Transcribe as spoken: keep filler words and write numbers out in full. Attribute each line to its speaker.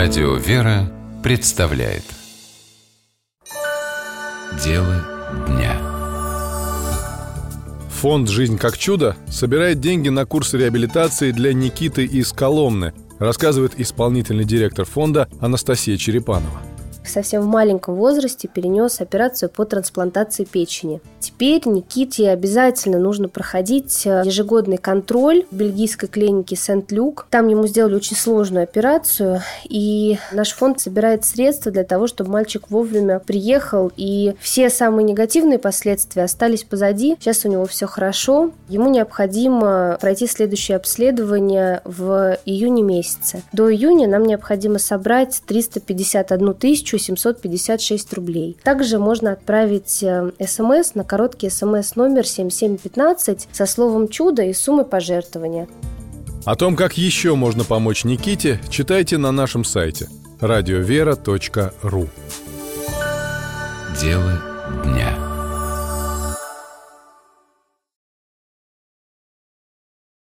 Speaker 1: Радио «Вера» представляет Дело дня.
Speaker 2: Фонд «Жизнь как чудо» собирает деньги на курс реабилитации для Никиты из Коломны, рассказывает исполнительный директор фонда Анастасия Черепанова.
Speaker 3: Совсем в маленьком возрасте перенес операцию по трансплантации печени. Теперь Никите обязательно нужно проходить ежегодный контроль в бельгийской клинике Сент-Люк. Там ему сделали очень сложную операцию, и наш фонд собирает средства для того, чтобы мальчик вовремя приехал, и все самые негативные последствия остались позади. Сейчас у него все хорошо. Ему необходимо пройти следующее обследование в июне месяце. До июня нам необходимо собрать триста пятьдесят одну тысячу семьсот пятьдесят шесть рублей. Также можно отправить смс на короткий смс номер семь семь пятнадцать со словом «чудо» и суммой пожертвования.
Speaker 2: О том, как еще можно помочь Никите, читайте на нашем сайте радиовера точка ру.
Speaker 1: Дело дня.